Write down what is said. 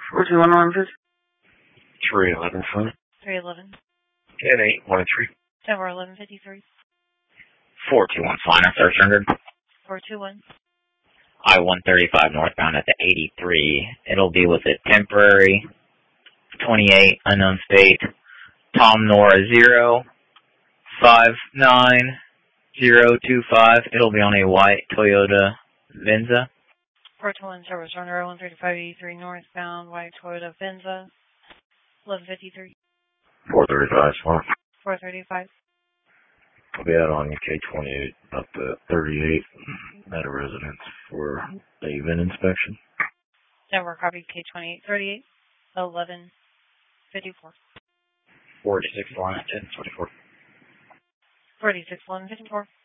421 311 phone. 311. Get 813. Tower 1153. 421 Flying Surcharger. 421. I-135 northbound at the 83. It'll be with a temporary 28 unknown state. Tom Nora 059025. It'll be on a white Toyota Venza. 421 Service Runner 13583 northbound, white Toyota Venza. 1153. 435 Swan. 435. I'll be out on K28 up to 38 at a residence for the event inspection. Network copy K2838 1154. 46 line at 1024. 46 1154.